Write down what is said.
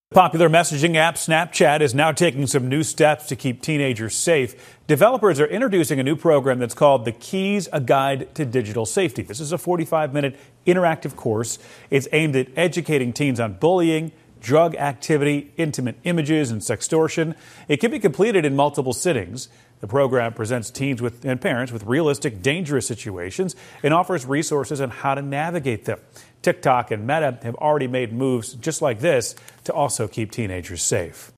Popular messaging app Snapchat is now taking some new steps to keep teenagers safe. Developers are introducing a new program that's called The Keys, a Guide to Digital Safety. This is a 45-minute interactive course. It's aimed at educating teens on bullying, drug activity, intimate images, and sextortion. It can be completed in multiple sittings. The program presents teens and parents with realistic, dangerous situations and offers resources on how to navigate them. TikTok and Meta have already made moves just like this to also keep teenagers safe.